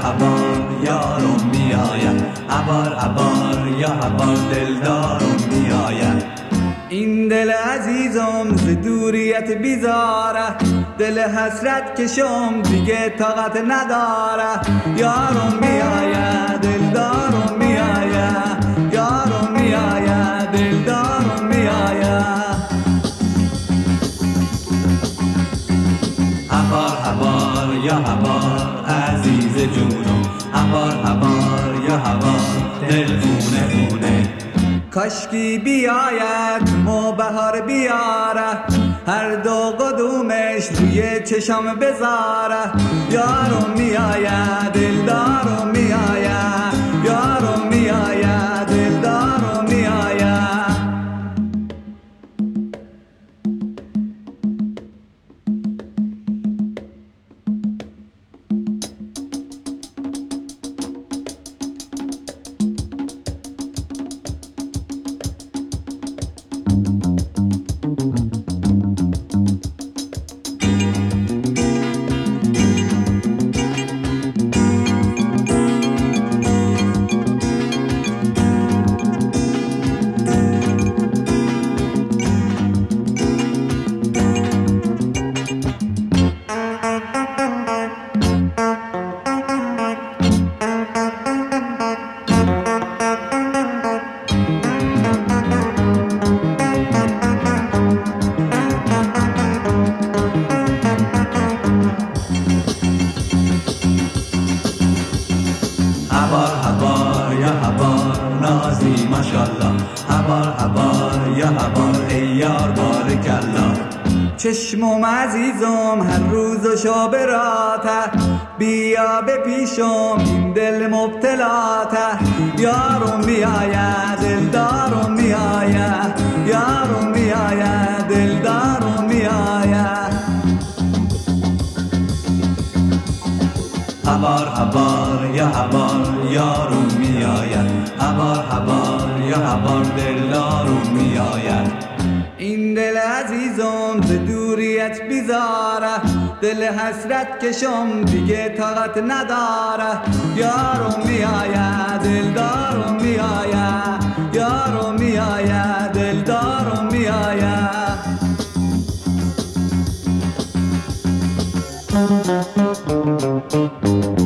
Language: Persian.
هبار یارم میآید، هبار هبار یا هبار دلدارم میآید. این دل عزیزم ز دوریت بیزاره، دل حسرت کشم دیگه طاقت نداره. یارم میآید دلدارم میآید، یارم میآید دلدارم میآید. هبار هبار یا هبار عزیز جونم، هبار هبار یا هبار دل خونه خونه. کاشکی بیاید مو بهار بیاره، هر دو قدومش روی چشم بذاره. یارم میآید دلدارم میآید، یارم میآید دلدارم میآید. هبار هبار یا هبار نازی ماشالله، هبار هبار یا هبار ای یار بارکالله. چشمم عزیزم هر روز و شب راته، بیا به پیشم این دل مبتلاته. یارم میآید دلدارم میآید، یارم میآید دلدارم میآید. هبار هبار یا هبار یارم میآید، هبار هبار یا هبار دلدارم میآید. این دل عزیزم ز دوریت بیزاره، دل حسرت کشم دیگه طاقت نداره. یارم میآید دلدارم میآید، یارم میآید دلدارم میآید.